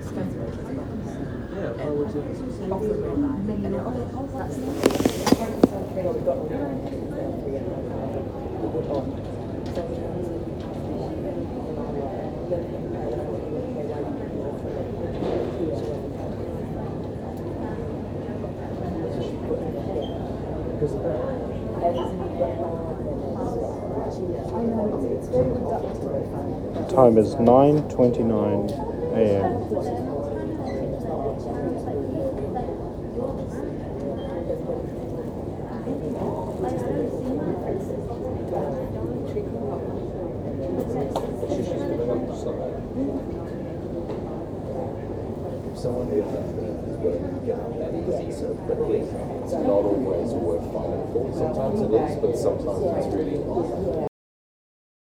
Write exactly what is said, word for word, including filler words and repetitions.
Yeah, why would you? Because of that. Time is nine twenty-nine a m Someone who won't get up that easy so quickly. It's not always worth fighting for. Sometimes it is, but sometimes it's really not.